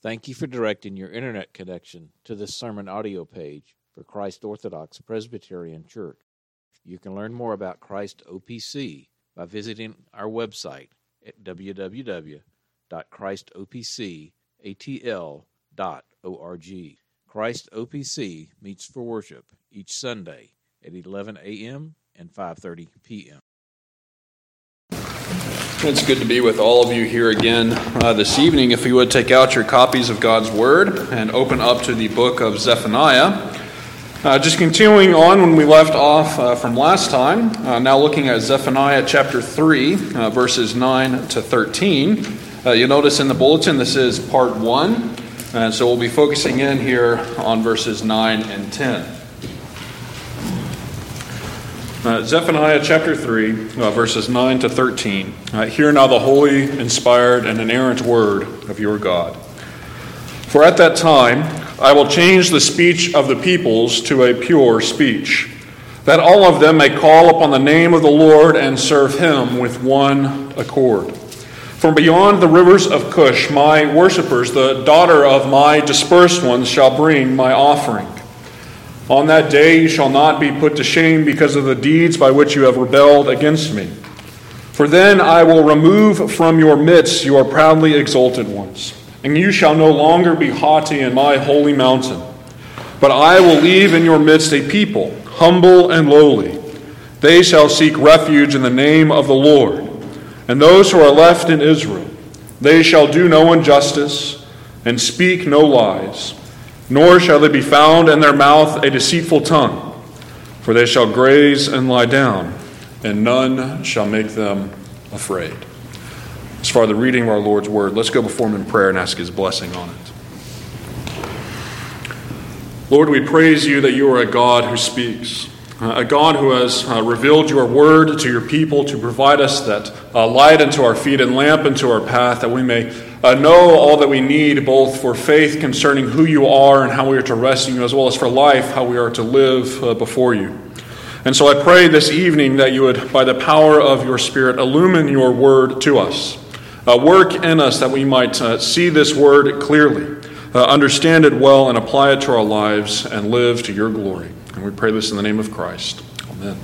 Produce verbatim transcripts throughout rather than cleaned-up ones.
Thank you for directing your internet connection to this sermon audio page for Christ Orthodox Presbyterian Church. You can learn more about Christ O P C by visiting our website at w w w dot christ o p c a t l dot org. Christ O P C meets for worship each Sunday at eleven a.m. and five thirty p.m. It's good to be with all of you here again uh, this evening. If you would take out your copies of God's Word and open up to the book of Zephaniah. Uh, just continuing on when we left off uh, from last time, uh, now looking at Zephaniah chapter three, uh, verses nine to thirteen. Uh, you'll notice in the bulletin this is part one, and so we'll be focusing in here on verses nine and ten. Uh, Zephaniah chapter three, uh, verses nine to thirteen. Uh, Hear now the holy, inspired, and inerrant word of your God. For at that time I will change the speech of the peoples to a pure speech, that all of them may call upon the name of the Lord and serve him with one accord. From beyond the rivers of Cush, my worshippers, the daughter of my dispersed ones, shall bring my offering. On that day you shall not be put to shame because of the deeds by which you have rebelled against me. For then I will remove from your midst your proudly exalted ones, and you shall no longer be haughty in my holy mountain. But I will leave in your midst a people, humble and lowly. They shall seek refuge in the name of the Lord. And those who are left in Israel, they shall do no injustice and speak no lies. Nor shall there be found in their mouth a deceitful tongue, for they shall graze and lie down, and none shall make them afraid. As far as the reading of our Lord's word, let's go before him in prayer and ask his blessing on it. Lord, we praise you that you are a God who speaks, a God who has uh, revealed your word to your people to provide us that uh, light unto our feet and lamp unto our path, that we may uh, know all that we need, both for faith concerning who you are and how we are to rest in you, as well as for life, how we are to live uh, before you. And so I pray this evening that you would, by the power of your Spirit, illumine your word to us. Uh, work in us that we might uh, see this word clearly, uh, understand it well, and apply it to our lives and live to your glory. And we pray this in the name of Christ. Amen.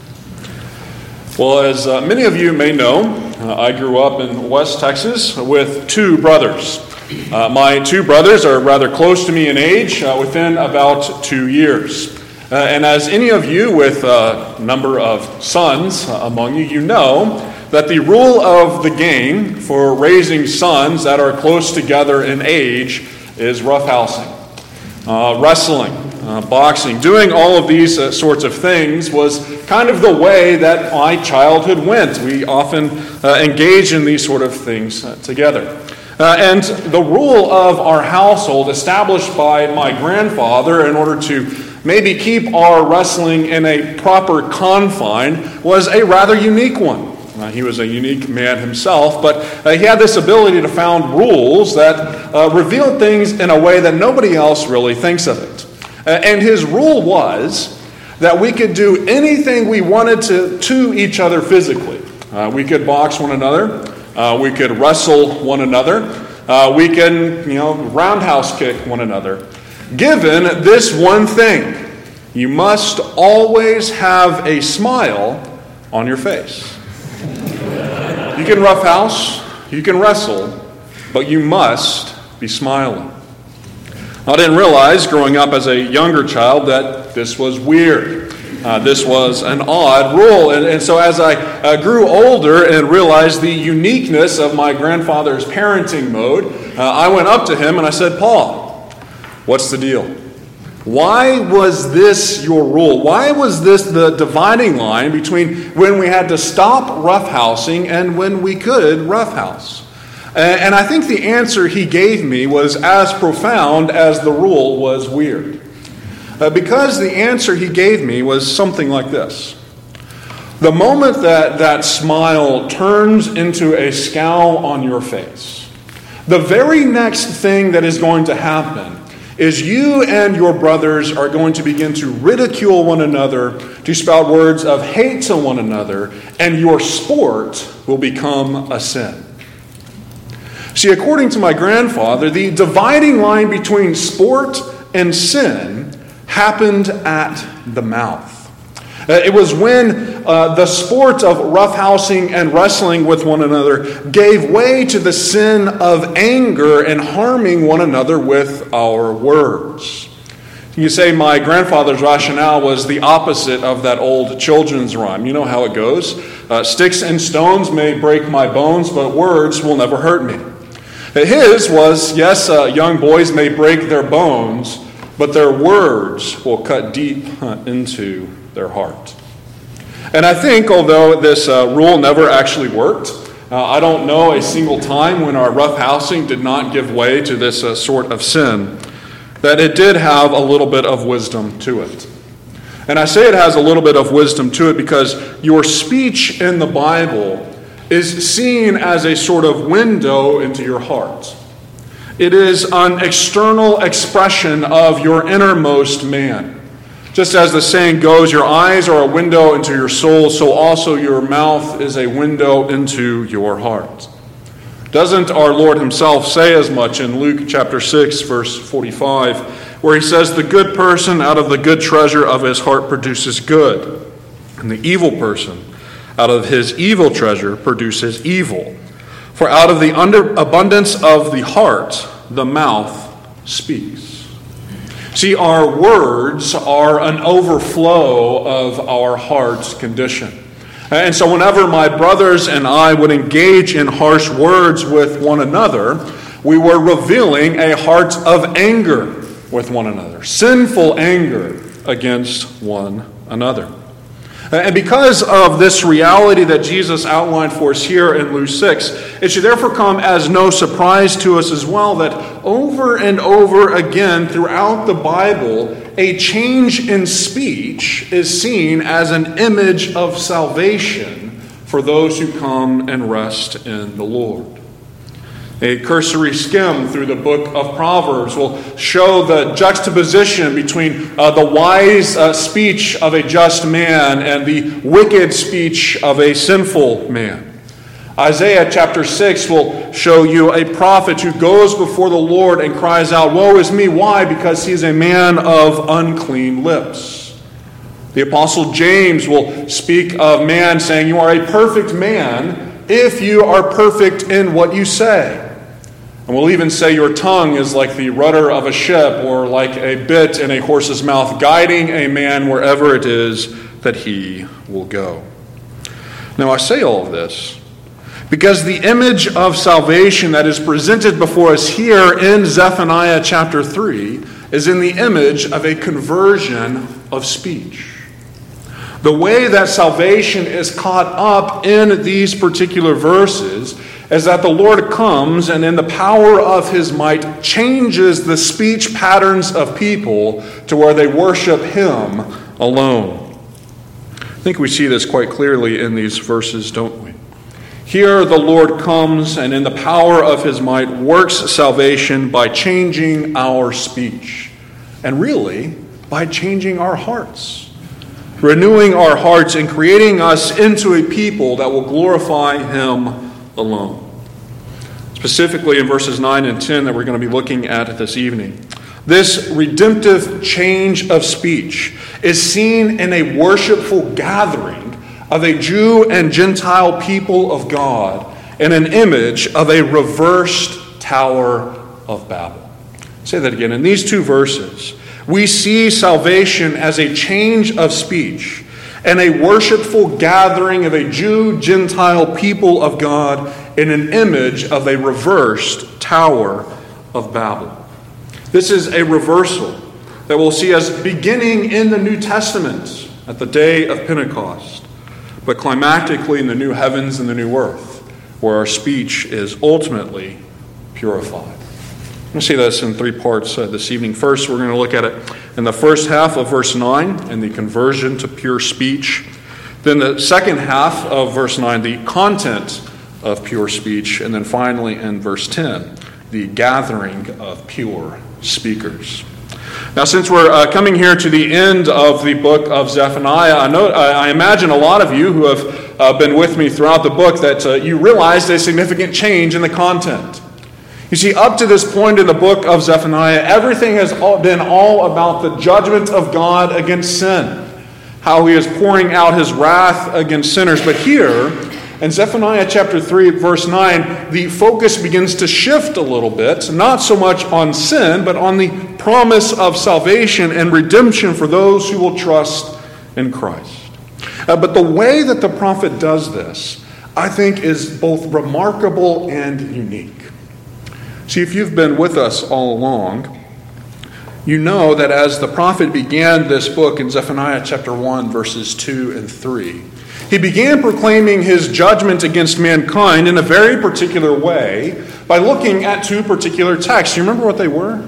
Well, as uh, many of you may know, uh, I grew up in West Texas with two brothers. Uh, my two brothers are rather close to me in age, uh, within about two years. Uh, and as any of you with a number of sons uh, among you, you know that the rule of the game for raising sons that are close together in age is roughhousing, uh, wrestling, Uh, boxing. Doing all of these uh, sorts of things was kind of the way that my childhood went. We often uh, engage in these sort of things uh, together. Uh, and the rule of our household, established by my grandfather in order to maybe keep our wrestling in a proper confine, was a rather unique one. Uh, he was a unique man himself, but uh, he had this ability to found rules that uh, revealed things in a way that nobody else really thinks of it. And his rule was that we could do anything we wanted to to each other physically. Uh, we could box one another. Uh, we could wrestle one another. Uh, we can, you know, roundhouse kick one another. Given this one thing, you must always have a smile on your face. You can roughhouse, you can wrestle, but you must be smiling. I didn't realize, growing up as a younger child, that this was weird. Uh, this was an odd rule. And, and so as I uh, grew older and realized the uniqueness of my grandfather's parenting mode, uh, I went up to him and I said, "Paul, what's the deal? Why was this your rule? Why was this the dividing line between when we had to stop roughhousing and when we could roughhouse?" And I think the answer he gave me was as profound as the rule was weird. Uh, because the answer he gave me was something like this. The moment that that smile turns into a scowl on your face, the very next thing that is going to happen is you and your brothers are going to begin to ridicule one another, to spout words of hate to one another, and your sport will become a sin. See, according to my grandfather, the dividing line between sport and sin happened at the mouth. It was when uh, the sport of roughhousing and wrestling with one another gave way to the sin of anger and harming one another with our words. You say my grandfather's rationale was the opposite of that old children's rhyme. You know how it goes. Uh, Sticks and stones may break my bones, but words will never hurt me. His was, yes, uh, young boys may break their bones, but their words will cut deep into their heart. And I think, although this uh, rule never actually worked, uh, I don't know a single time when our roughhousing did not give way to this uh, sort of sin, that it did have a little bit of wisdom to it. And I say it has a little bit of wisdom to it because your speech in the Bible is seen as a sort of window into your heart. It is an external expression of your innermost man. Just as the saying goes, your eyes are a window into your soul, so also your mouth is a window into your heart. Doesn't our Lord himself say as much in Luke chapter six, verse forty-five, where he says, the good person out of the good treasure of his heart produces good, and the evil person out of his evil treasure produces evil. For out of the under abundance of the heart, the mouth speaks. See, our words are an overflow of our heart's condition. And so whenever my brothers and I would engage in harsh words with one another, we were revealing a heart of anger with one another, sinful anger against one another. And because of this reality that Jesus outlined for us here in Luke six, it should therefore come as no surprise to us as well that over and over again throughout the Bible, a change in speech is seen as an image of salvation for those who come and rest in the Lord. A cursory skim through the book of Proverbs will show the juxtaposition between uh, the wise uh, speech of a just man and the wicked speech of a sinful man. Isaiah chapter six will show you a prophet who goes before the Lord and cries out, "Woe is me!" Why? Because he is a man of unclean lips. The apostle James will speak of man saying, "You are a perfect man if you are perfect in what you say." And we'll even say your tongue is like the rudder of a ship or like a bit in a horse's mouth, guiding a man wherever it is that he will go. Now I say all of this because the image of salvation that is presented before us here in Zephaniah chapter three is in the image of a conversion of speech. The way that salvation is caught up in these particular verses is that the Lord comes and in the power of his might changes the speech patterns of people to where they worship him alone. I think we see this quite clearly in these verses, don't we? Here the Lord comes and in the power of his might works salvation by changing our speech. And really, by changing our hearts. Renewing our hearts and creating us into a people that will glorify him alone. Specifically in verses nine and ten that we're going to be looking at this evening. This redemptive change of speech is seen in a worshipful gathering of a Jew and Gentile people of God in an image of a reversed Tower of Babel. I'll say that again. In these two verses, we see salvation as a change of speech and a worshipful gathering of a Jew-Gentile people of God in an image of a reversed Tower of Babel. This is a reversal that we'll see as beginning in the New Testament at the day of Pentecost, but climactically in the new heavens and the new earth, where our speech is ultimately purified. We'll see this in three parts uh, this evening. First, we're going to look at it in the first half of verse nine, and the conversion to pure speech. Then the second half of verse nine, the content of pure speech. And then finally in verse ten, the gathering of pure speakers. Now, since we're uh, coming here to the end of the book of Zephaniah, I, know, I imagine a lot of you who have uh, been with me throughout the book that uh, you realized a significant change in the content. You see, up to this point in the book of Zephaniah, everything has been all about the judgment of God against sin, how he is pouring out his wrath against sinners. But here, in Zephaniah chapter three, verse nine, the focus begins to shift a little bit, not so much on sin, but on the promise of salvation and redemption for those who will trust in Christ. Uh, but the way that the prophet does this, I think, is both remarkable and unique. See, if you've been with us all along, you know that as the prophet began this book in Zephaniah chapter one, verses two and three, he began proclaiming his judgment against mankind in a very particular way by looking at two particular texts. You remember what they were?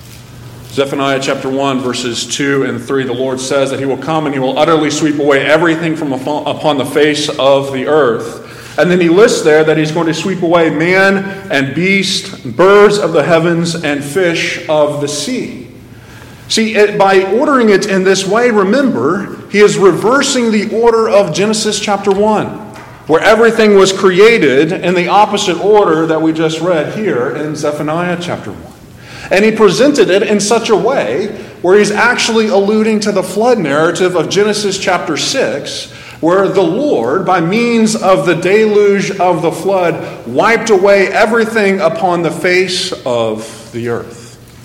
Zephaniah chapter one, verses two and three, the Lord says that he will come and he will utterly sweep away everything from upon the face of the earth. And then he lists there that he's going to sweep away man and beast, birds of the heavens, and fish of the sea. See, it, by ordering it in this way, remember, he is reversing the order of Genesis chapter one, where everything was created in the opposite order that we just read here in Zephaniah chapter one. And he presented it in such a way where he's actually alluding to the flood narrative of Genesis chapter six, where the Lord, by means of the deluge of the flood, wiped away everything upon the face of the earth.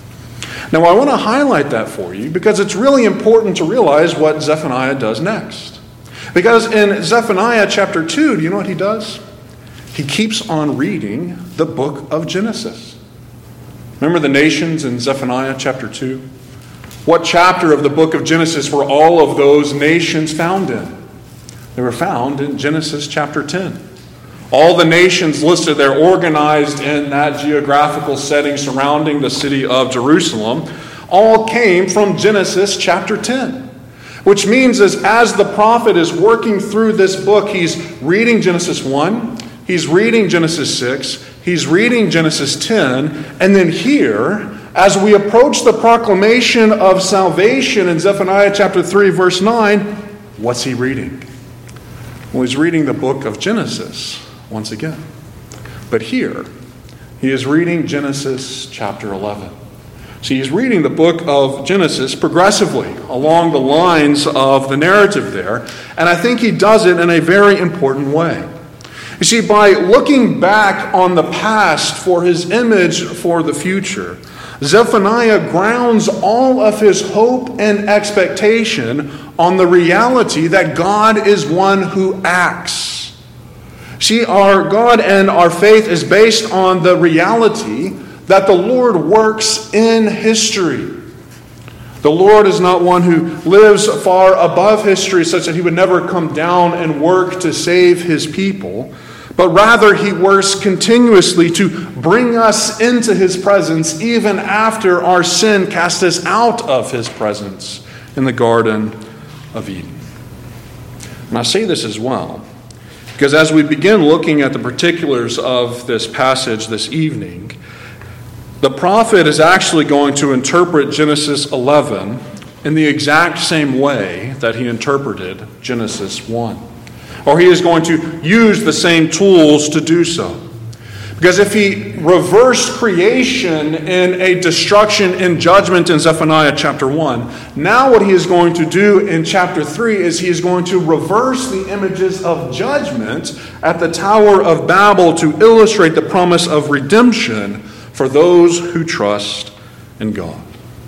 Now, I want to highlight that for you because it's really important to realize what Zephaniah does next. Because in Zephaniah chapter two, do you know what he does? He keeps on reading the book of Genesis. Remember the nations in Zephaniah chapter two? What chapter of the book of Genesis were all of those nations found in? They were found in Genesis chapter ten. All the nations listed there, organized in that geographical setting surrounding the city of Jerusalem, all came from Genesis chapter ten. Which means is as the prophet is working through this book, he's reading Genesis one, he's reading Genesis six, he's reading Genesis ten, and then here, as we approach the proclamation of salvation in Zephaniah chapter three, verse nine, what's he reading? Well, he's reading the book of Genesis once again. But here, he is reading Genesis chapter eleven. See, he's reading the book of Genesis progressively along the lines of the narrative there, and I think he does it in a very important way. You see, by looking back on the past for his image for the future, Zephaniah grounds all of his hope and expectation on the reality that God is one who acts. See, our God and our faith is based on the reality that the Lord works in history. The Lord is not one who lives far above history such that he would never come down and work to save his people, but rather he works continuously to bring us into his presence even after our sin cast us out of his presence in the Garden of Eden. And I say this as well because as we begin looking at the particulars of this passage this evening, the prophet is actually going to interpret Genesis eleven in the exact same way that he interpreted Genesis one. Or he is going to use the same tools to do so. Because if he reversed creation in a destruction and judgment in Zephaniah chapter one, now what he is going to do in chapter three is he is going to reverse the images of judgment at the Tower of Babel to illustrate the promise of redemption for those who trust in God.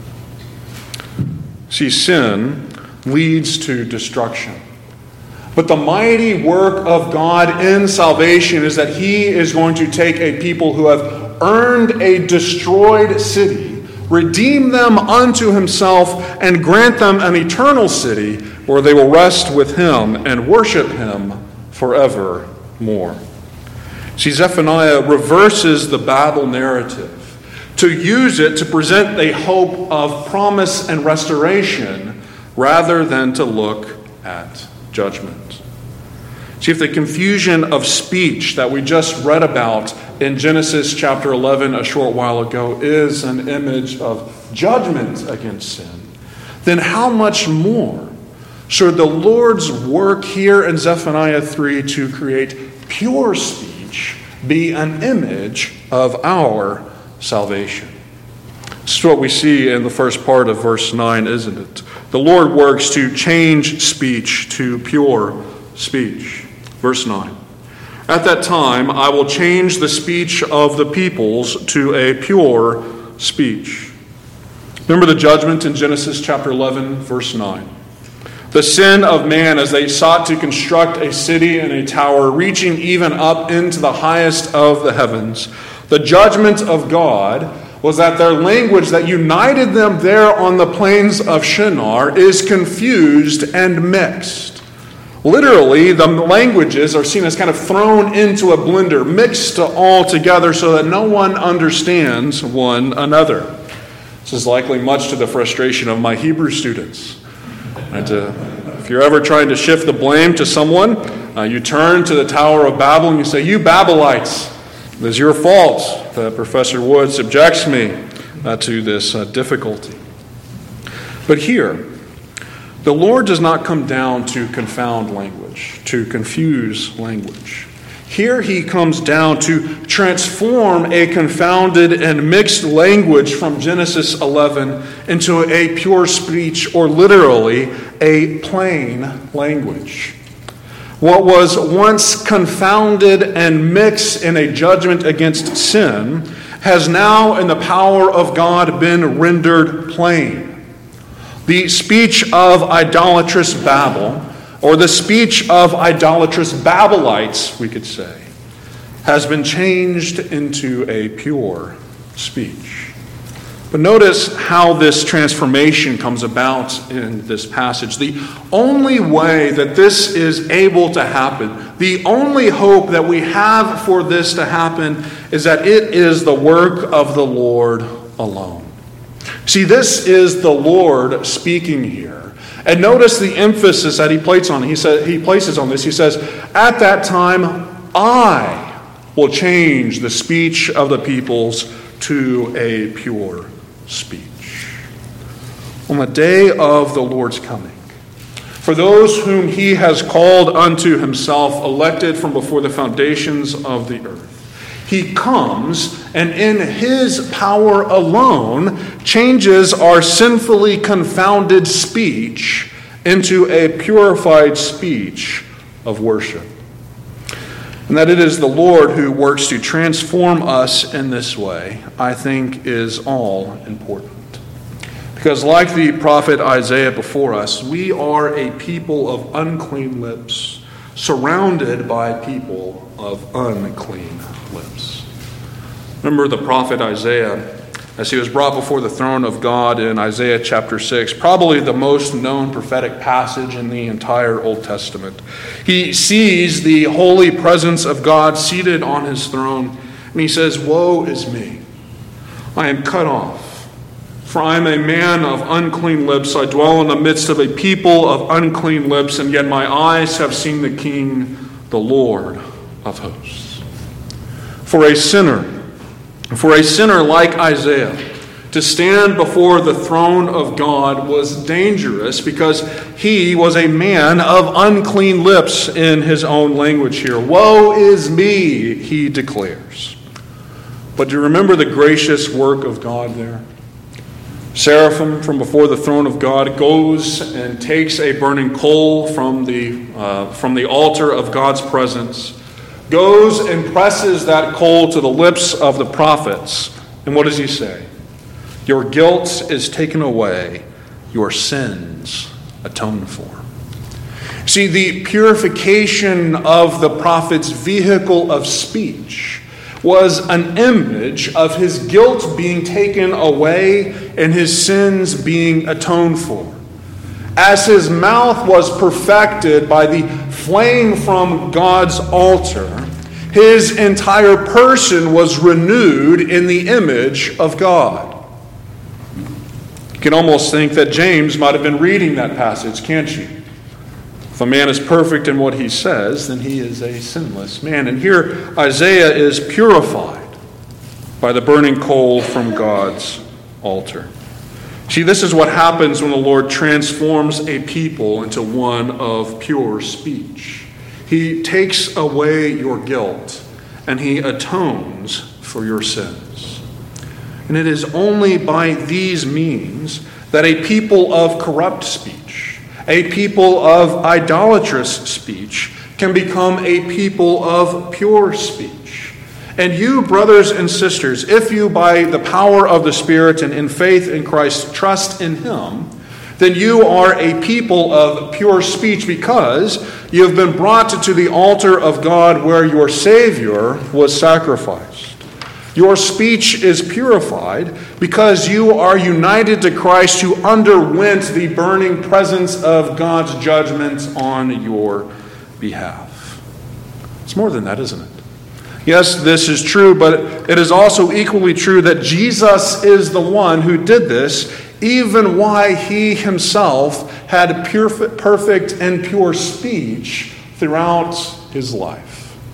See, sin leads to destruction. But the mighty work of God in salvation is that he is going to take a people who have earned a destroyed city, redeem them unto himself, and grant them an eternal city where they will rest with him and worship him forevermore. See, Zephaniah reverses the Babel narrative to use it to present a hope of promise and restoration rather than to look at judgment. See, if the confusion of speech that we just read about in Genesis chapter eleven a short while ago is an image of judgment against sin, then how much more should the Lord's work here in Zephaniah three to create pure speech be an image of our salvation. This is what we see in the first part of verse nine, isn't it? The Lord works to change speech to pure speech. Verse nine. At that time, I will change the speech of the peoples to a pure speech. Remember the judgment in Genesis chapter eleven, verse nine. The sin of man as they sought to construct a city and a tower, reaching even up into the highest of the heavens. The judgment of God was that their language that united them there on the plains of Shinar is confused and mixed. Literally, the languages are seen as kind of thrown into a blender, mixed all together so that no one understands one another. This is likely much to the frustration of my Hebrew students. And uh, if you're ever trying to shift the blame to someone, uh, you turn to the Tower of Babel and you say, "You Babelites, it is your fault that Professor Wood subjects me uh, to this uh, difficulty." But here, the Lord does not come down to confound language, to confuse language. Here he comes down to transform a confounded and mixed language from Genesis eleven into a pure speech, or literally a plain language. What was once confounded and mixed in a judgment against sin has now, in the power of God, been rendered plain. The speech of idolatrous Babel, or the speech of idolatrous Babelites, we could say, has been changed into a pure speech. But notice how this transformation comes about in this passage. The only way that this is able to happen, the only hope that we have for this to happen, is that it is the work of the Lord alone. See, this is the Lord speaking here. And notice the emphasis that he places on. He says he places on this. He says, "At that time, I will change the speech of the peoples to a pure speech." On the day of the Lord's coming, for those whom he has called unto himself, elected from before the foundations of the earth, he comes and in his power alone changes our sinfully confounded speech into a purified speech of worship. And that it is the Lord who works to transform us in this way, I think, is all important. Because like the prophet Isaiah before us, we are a people of unclean lips, surrounded by people of unclean lips. Remember the prophet Isaiah, as he was brought before the throne of God in Isaiah chapter six, probably the most known prophetic passage in the entire Old Testament. He sees the holy presence of God seated on his throne, and he says, "Woe is me! I am cut off, for I am a man of unclean lips. I dwell in the midst of a people of unclean lips, and yet my eyes have seen the King, the Lord of hosts." For a sinner, For a sinner like Isaiah, to stand before the throne of God was dangerous because he was a man of unclean lips in his own language here. "Woe is me," he declares. But do you remember the gracious work of God there? Seraphim from before the throne of God goes and takes a burning coal from the, uh, from the altar of God's presence, goes and presses that coal to the lips of the prophets. And what does he say? "Your guilt is taken away, your sins atoned for." See, the purification of the prophet's vehicle of speech was an image of his guilt being taken away and his sins being atoned for. As his mouth was perfected by the flame from God's altar, his entire person was renewed in the image of God. You can almost think that James might have been reading that passage, can't you? If a man is perfect in what he says, then he is a sinless man. And here Isaiah is purified by the burning coal from God's altar. See, this is what happens when the Lord transforms a people into one of pure speech. He takes away your guilt, and he atones for your sins. And it is only by these means that a people of corrupt speech, a people of idolatrous speech, can become a people of pure speech. And you, brothers and sisters, if you by the power of the Spirit and in faith in Christ trust in Him, then you are a people of pure speech because you have been brought to the altar of God where your Savior was sacrificed. Your speech is purified because you are united to Christ who underwent the burning presence of God's judgment on your behalf. It's more than that, isn't it? Yes, this is true, but it is also equally true that Jesus is the one who did this, even while he himself had pure, perfect and pure speech throughout his life.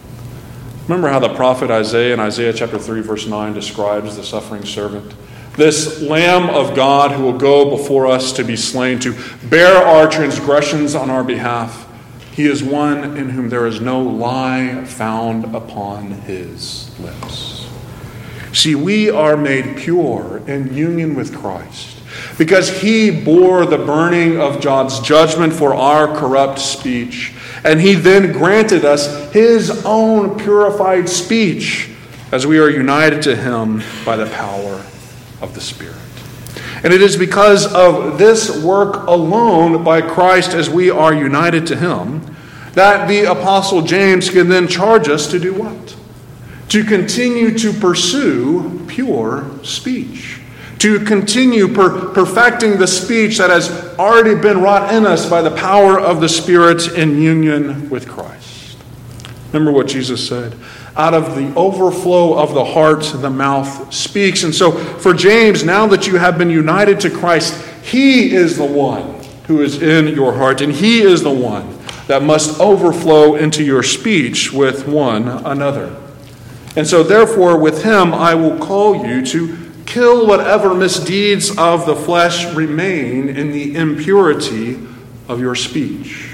Remember how the prophet Isaiah in Isaiah chapter three verse nine describes the suffering servant? This Lamb of God who will go before us to be slain, to bear our transgressions on our behalf. He is one in whom there is no lie found upon his lips. See, we are made pure in union with Christ because he bore the burning of God's judgment for our corrupt speech. And he then granted us his own purified speech as we are united to him by the power of the Spirit. And it is because of this work alone by Christ as we are united to him that the Apostle James can then charge us to do what? To continue to pursue pure speech. To continue per- perfecting the speech that has already been wrought in us by the power of the Spirit in union with Christ. Remember what Jesus said? Out of the overflow of the heart, the mouth speaks. And so for James, now that you have been united to Christ, he is the one who is in your heart, and he is the one that must overflow into your speech with one another. And so therefore, with him, I will call you to kill whatever misdeeds of the flesh remain in the impurity of your speech.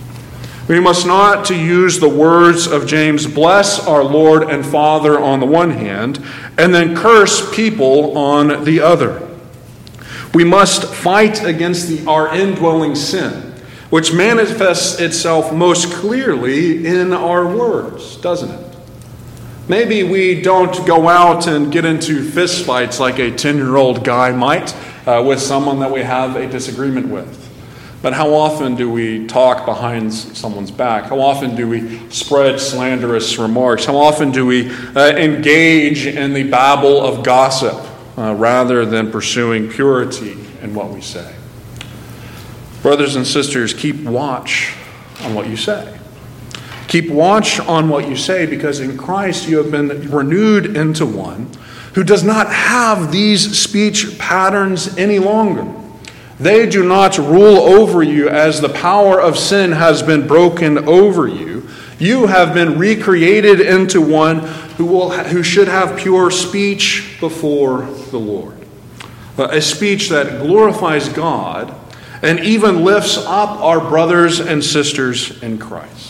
We must not, to use the words of James, bless our Lord and Father on the one hand, and then curse people on the other. We must fight against the, our indwelling sin, which manifests itself most clearly in our words, doesn't it? Maybe we don't go out and get into fist fights like a ten-year-old guy might uh, with someone that we have a disagreement with. But how often do we talk behind someone's back? How often do we spread slanderous remarks? How often do we uh, engage in the babble of gossip uh, rather than pursuing purity in what we say? Brothers and sisters, keep watch on what you say. Keep watch on what you say, because in Christ you have been renewed into one who does not have these speech patterns any longer. They do not rule over you as the power of sin has been broken over you. You have been recreated into one who will who should have pure speech before the Lord. A speech that glorifies God and even lifts up our brothers and sisters in Christ.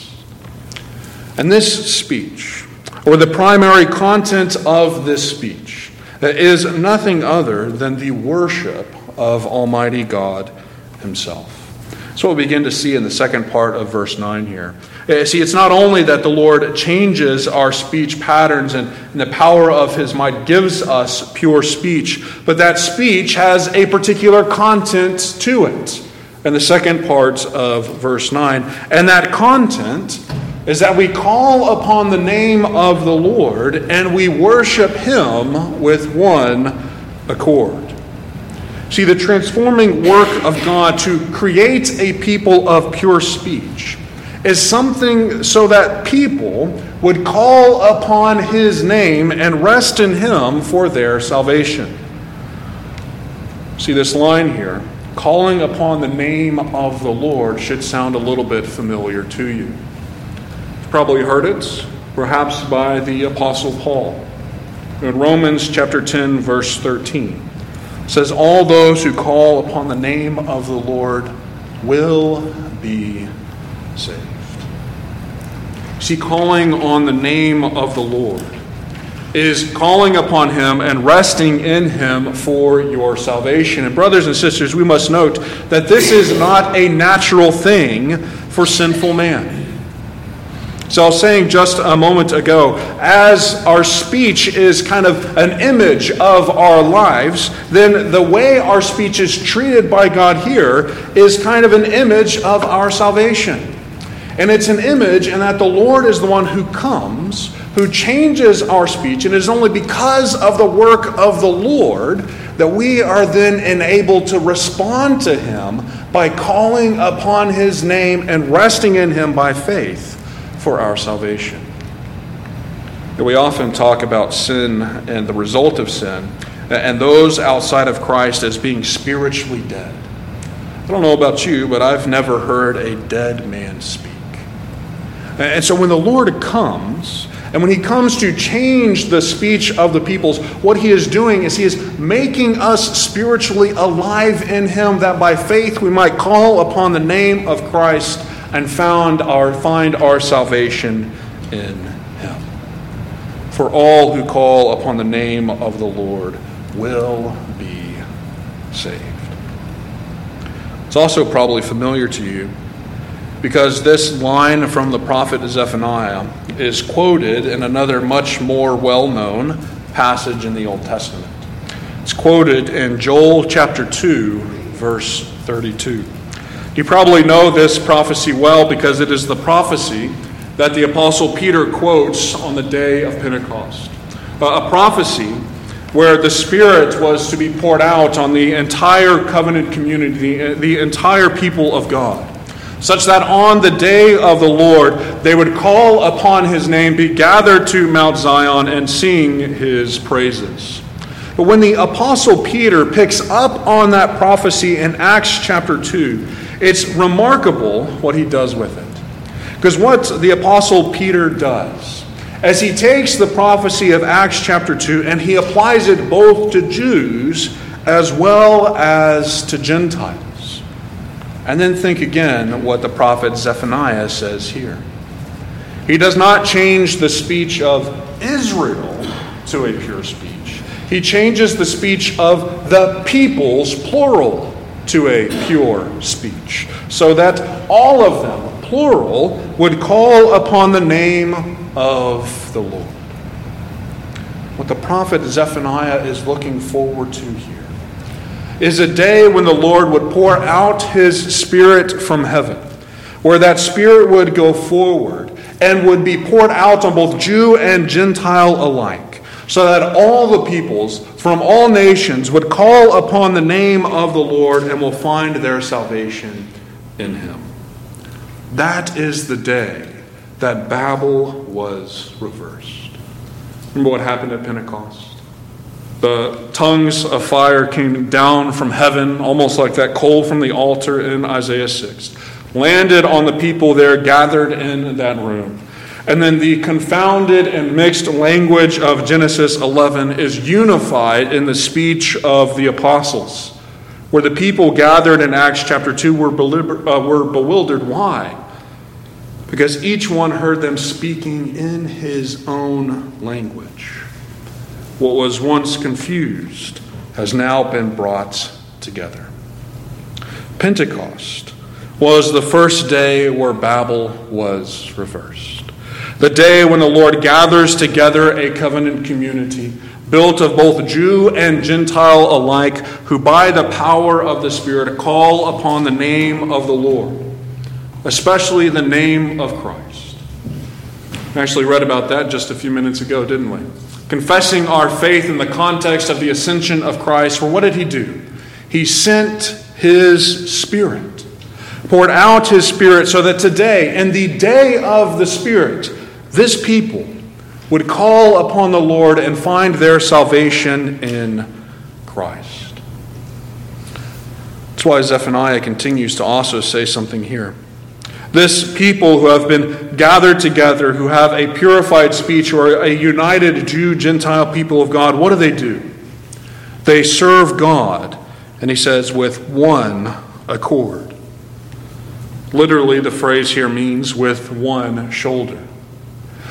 And this speech, or the primary content of this speech, is nothing other than the worship of Almighty God himself. So we'll begin to see in the second part of verse nine here. See, it's not only that the Lord changes our speech patterns and, and the power of his might gives us pure speech, but that speech has a particular content to it in the second part of verse nine. And that content is that we call upon the name of the Lord and we worship him with one accord. See, the transforming work of God to create a people of pure speech is something so that people would call upon his name and rest in him for their salvation. See, this line here, calling upon the name of the Lord, should sound a little bit familiar to you. Probably heard it, perhaps by the Apostle Paul. In Romans chapter ten, verse thirteen, it says, all those who call upon the name of the Lord will be saved. See, calling on the name of the Lord is calling upon him and resting in him for your salvation. And brothers and sisters, we must note that this is not a natural thing for sinful man. So I was saying just a moment ago, as our speech is kind of an image of our lives, then the way our speech is treated by God here is kind of an image of our salvation. And it's an image in that the Lord is the one who comes, who changes our speech, and it is only because of the work of the Lord that we are then enabled to respond to him by calling upon his name and resting in him by faith for our salvation. We often talk about sin and the result of sin and those outside of Christ as being spiritually dead. I don't know about you, but I've never heard a dead man speak. And so when the Lord comes, and when he comes to change the speech of the peoples, what he is doing is he is making us spiritually alive in him, that by faith we might call upon the name of Christ and found our, find our salvation in him. For all who call upon the name of the Lord will be saved. It's also probably familiar to you because this line from the prophet Zephaniah is quoted in another much more well-known passage in the Old Testament. It's quoted in Joel chapter two, verse thirty-two. You probably know this prophecy well because it is the prophecy that the Apostle Peter quotes on the day of Pentecost. A prophecy where the Spirit was to be poured out on the entire covenant community, the entire people of God, such that on the day of the Lord they would call upon his name, be gathered to Mount Zion, and sing his praises. But when the Apostle Peter picks up on that prophecy in Acts chapter two, it's remarkable what he does with it. Because what the Apostle Peter does, as he takes the prophecy of Acts chapter two and he applies it both to Jews as well as to Gentiles. And then think again what the prophet Zephaniah says here. He does not change the speech of Israel to a pure speech. He changes the speech of the peoples, plural, to a pure speech, so that all of them, plural, would call upon the name of the Lord. What the prophet Zephaniah is looking forward to here is a day when the Lord would pour out his Spirit from heaven, where that Spirit would go forward and would be poured out on both Jew and Gentile alike, so that all the peoples from all nations would call upon the name of the Lord and will find their salvation in him. That is the day that Babel was reversed. Remember what happened at Pentecost? The tongues of fire came down from heaven, almost like that coal from the altar in Isaiah six, landed on the people there gathered in that room. And then the confounded and mixed language of Genesis eleven is unified in the speech of the apostles, where the people gathered in Acts chapter two were bewildered. Why? Because each one heard them speaking in his own language. What was once confused has now been brought together. Pentecost was the first day where Babel was reversed. The day when the Lord gathers together a covenant community built of both Jew and Gentile alike, who by the power of the Spirit call upon the name of the Lord, especially the name of Christ. We actually read about that just a few minutes ago, didn't we? Confessing our faith in the context of the ascension of Christ. Well, what did he do? He sent his Spirit, poured out his Spirit so that today, in the day of the Spirit, this people would call upon the Lord and find their salvation in Christ. That's why Zephaniah continues to also say something here. This people who have been gathered together, who have a purified speech, or a united Jew-Gentile people of God, what do they do? They serve God, and he says, with one accord. Literally, the phrase here means with one shoulder.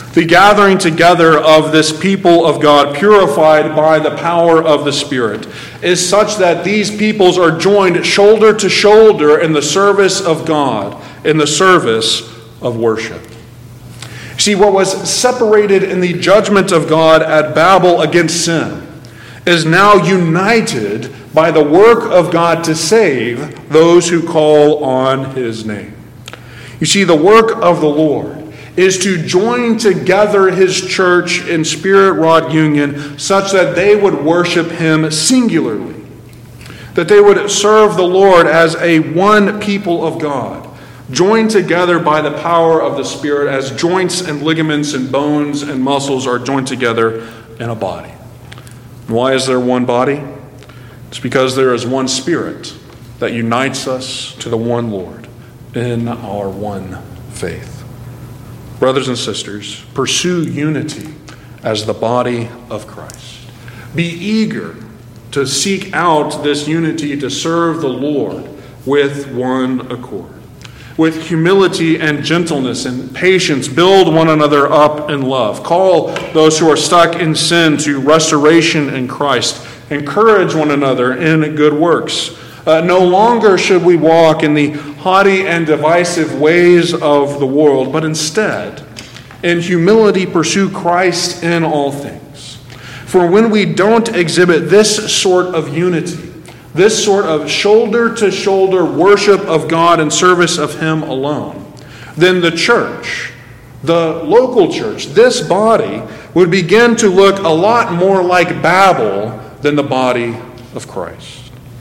The gathering together of this people of God, purified by the power of the Spirit, is such that these peoples are joined shoulder to shoulder in the service of God, in the service of worship. See, what was separated in the judgment of God at Babel against sin is now united by the work of God to save those who call on his name. You see, the work of the Lord is to join together his church in spirit-wrought union such that they would worship him singularly, that they would serve the Lord as a one people of God, joined together by the power of the Spirit as joints and ligaments and bones and muscles are joined together in a body. And why is there one body? It's because there is one Spirit that unites us to the one Lord in our one faith. Brothers and sisters, pursue unity as the body of Christ. Be eager to seek out this unity to serve the Lord with one accord. With humility and gentleness and patience, build one another up in love. Call those who are stuck in sin to restoration in Christ. Encourage one another in good works. Uh, no longer should we walk in the haughty and divisive ways of the world, but instead, in humility, pursue Christ in all things. For when we don't exhibit this sort of unity, this sort of shoulder-to-shoulder worship of God and service of him alone, then the church, the local church, this body, would begin to look a lot more like Babel than the body of Christ.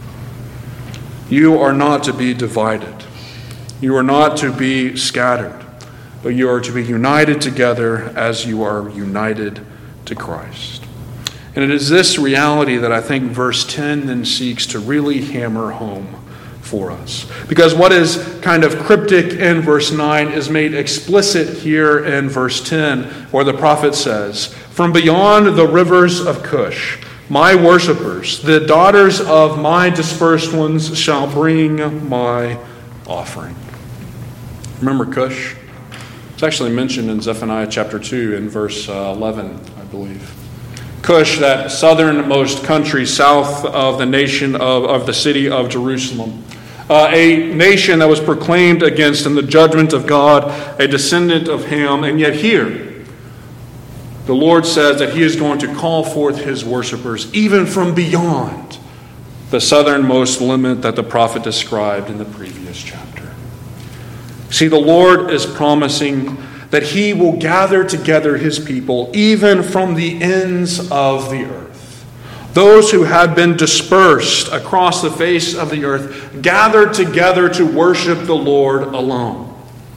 You are not to be divided. You are not to be scattered, but you are to be united together as you are united to Christ. And it is this reality that I think verse ten then seeks to really hammer home for us. Because what is kind of cryptic in verse nine is made explicit here in verse ten, where the prophet says, "From beyond the rivers of Cush, my worshipers, the daughters of my dispersed ones, shall bring my offering." Remember Cush? It's actually mentioned in Zephaniah chapter two in verse uh, eleven, I believe. Cush, that southernmost country south of the nation of, of the city of Jerusalem. Uh, a nation that was proclaimed against in the judgment of God, a descendant of Ham, and yet here, the Lord says that he is going to call forth his worshipers even from beyond the southernmost limit that the prophet described in the previous chapter. See, the Lord is promising that he will gather together his people even from the ends of the earth. Those who had been dispersed across the face of the earth, gathered together to worship the Lord alone.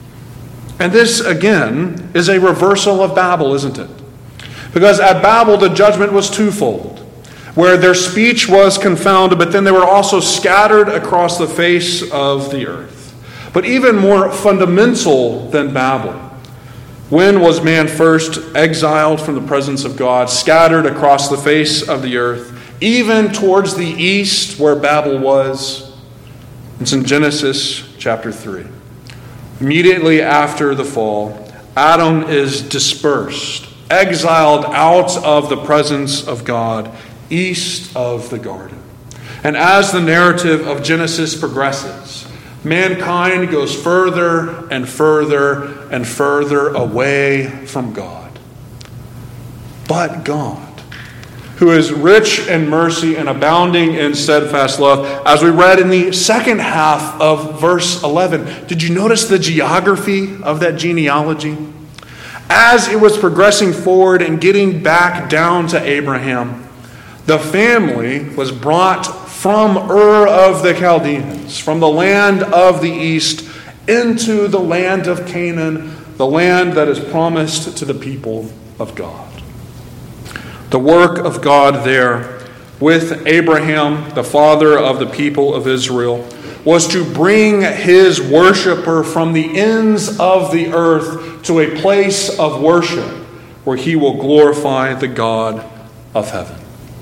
And this, again, is a reversal of Babel, isn't it? Because at Babel, the judgment was twofold, where their speech was confounded, but then they were also scattered across the face of the earth. But even more fundamental than Babel, when was man first exiled from the presence of God, scattered across the face of the earth, even towards the east where Babel was? It's in Genesis chapter three. Immediately after the fall, Adam is dispersed, exiled out of the presence of God, east of the garden. And as the narrative of Genesis progresses, mankind goes further and further and further away from God. But God, who is rich in mercy and abounding in steadfast love, as we read in the second half of verse eleven, did you notice the geography of that genealogy? As it was progressing forward and getting back down to Abraham, the family was brought from Ur of the Chaldeans, from the land of the east, into the land of Canaan, the land that is promised to the people of God. The work of God there with Abraham, the father of the people of Israel, was to bring his worshiper from the ends of the earth to a place of worship where he will glorify the God of heaven.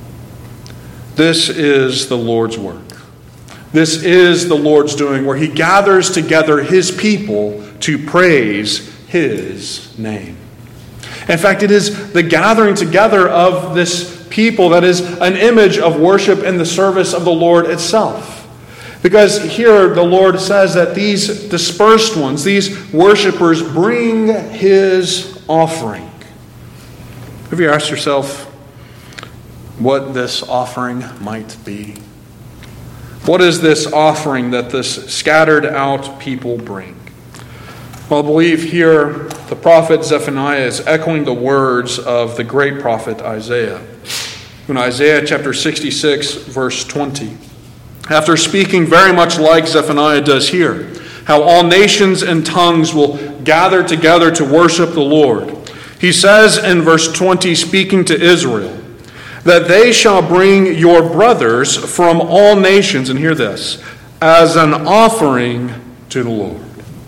This is the Lord's work. This is the Lord's doing, where he gathers together his people to praise his name. In fact, it is the gathering together of this people that is an image of worship in the service of the Lord itself. Because here the Lord says that these dispersed ones, these worshipers, bring His offering. Have you asked yourself what this offering might be? What is this offering that this scattered out people bring? Well, I believe here the prophet Zephaniah is echoing the words of the great prophet Isaiah. In Isaiah chapter sixty-six, verse twenty, after speaking very much like Zephaniah does here, how all nations and tongues will gather together to worship the Lord, he says in verse twenty, speaking to Israel, that they shall bring your brothers from all nations, and hear this, as an offering to the Lord.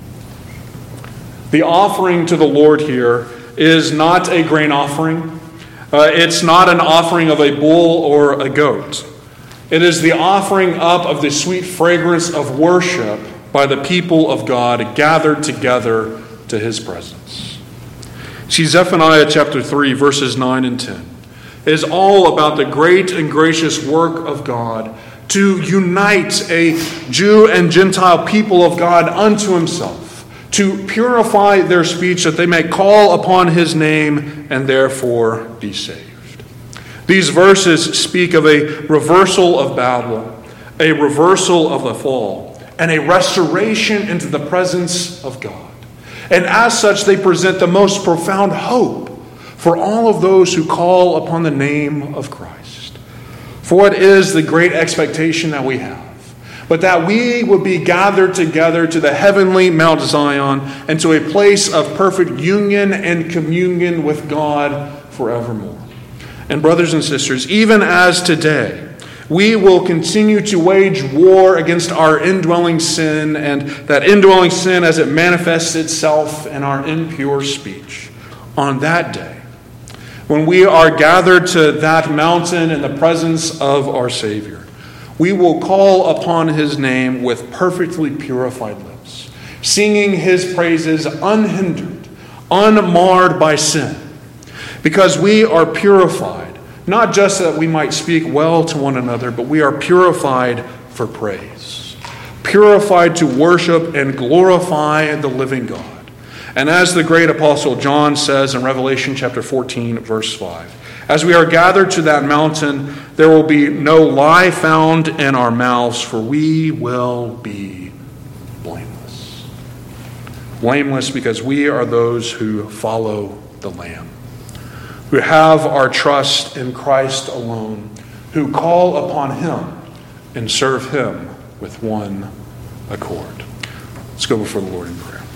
The offering to the Lord here is not a grain offering. Uh, it's not an offering of a bull or a goat. It is the offering up of the sweet fragrance of worship by the people of God gathered together to His presence. See, Zephaniah chapter three, verses nine and ten is all about the great and gracious work of God to unite a Jew and Gentile people of God unto Himself, to purify their speech that they may call upon His name and therefore be saved. These verses speak of a reversal of Babel, a reversal of the fall, and a restoration into the presence of God. And as such, they present the most profound hope for all of those who call upon the name of Christ. For it is the great expectation that we have, but that we would be gathered together to the heavenly Mount Zion and to a place of perfect union and communion with God forevermore. And brothers and sisters, even as today, we will continue to wage war against our indwelling sin, and that indwelling sin as it manifests itself in our impure speech. On that day, when we are gathered to that mountain in the presence of our Savior, we will call upon His name with perfectly purified lips, singing His praises unhindered, unmarred by sin, because we are purified, not just that we might speak well to one another, but we are purified for praise, purified to worship and glorify the living God. And as the great apostle John says in Revelation chapter fourteen, verse five, as we are gathered to that mountain, there will be no lie found in our mouths, for we will be blameless. Blameless because we are those who follow the Lamb, who have our trust in Christ alone, who call upon Him and serve Him with one accord. Let's go before the Lord in prayer.